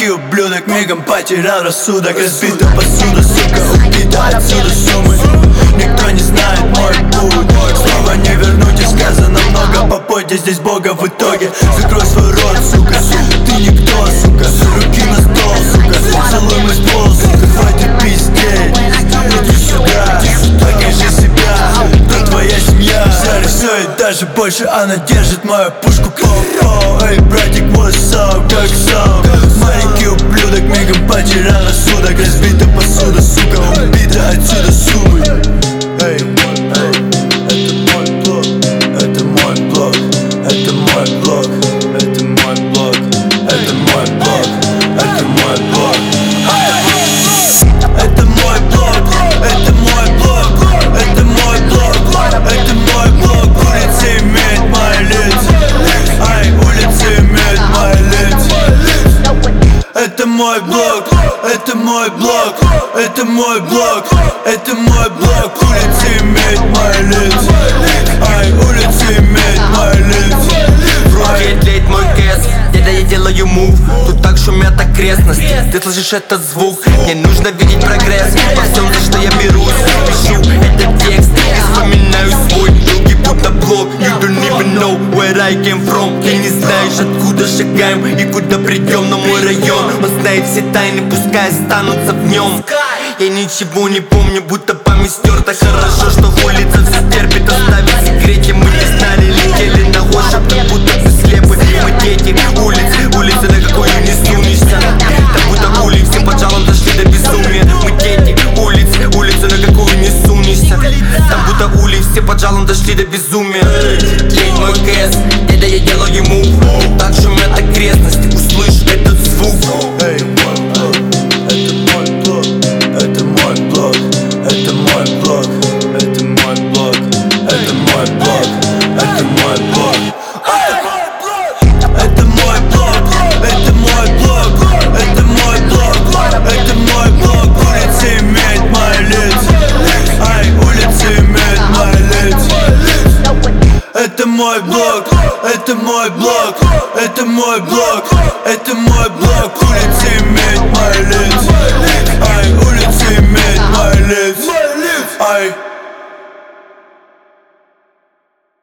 Маленький ублюдок мигом потерял рассудок. Разбита посуда, сука, убита отсюда суммы. Никто не знает мой путь, снова не вернуть, и сказано много. Попойте здесь Бога в итоге. Закрой свой рот, сука, ты никто, сука. Руки на стол, сука, целуй мой ствол, сука. Хватит пиздеть, иди сюда, покажи себя, кто твоя семья. Зарисует даже больше, она держит мою пушку. По-по, эй, братик, what's up, как сам? Маленький ублюдок мигом потерял рассудок. Разбита посуда, сука, убита отсюда суммы. Эй, это мой блог, это мой блог, это мой блог, это мой блог, это мой блог, это мой блог. Это мой блог, это мой блог, это мой блог, это мой блог. Улица имеет мои лица, ай, улица имеет мои лица. Это мой блог, это мой блог, это мой блог, это мой блог. Улица имеет мои лица, ай, улица имеет мои лица. В руке тлеет мой кэс, деда, я делаю мув. Тут так шумят окрестности, ты слышишь этот звук? Мне нужно видеть прогресс во всем, за что я берусь. Пишу этот текст и вспоминаю свой долгий путь на блог. You don't even know where I came from. Ты не знаешь, откуда шагаем и куда придем, но мой район, он знает все тайны, пускай останутся в нем. Я ничего не помню, будто память стерта. Хорошо, что улица все терпит, оставить секрете. Мы не знали, летели на ощупь, как будто бы слепы. Мы дети улиц, улицы, на какую не сунешься. Так будто улиц, всем поджалом дошли до безумия. Мы дети улиц, улицы, на какую не сунешься. Там будто улиц, все поджалом дошли до безумия. Тлеет мой кэс, деда, я делаю мув. Так шумят окрестности, услышь этот звук. Эй, это мой блог, это мой блог, это мой блог, это мой блог, это мой блог, это мой блог. Это мой блог, это мой блог, это мой блог, это мой блог. Улица имеет мои лица, ай, улица имеет мои лица. Это мой блог, это мой блог, это мой блог, это мой блог. Улица имеет мои лица.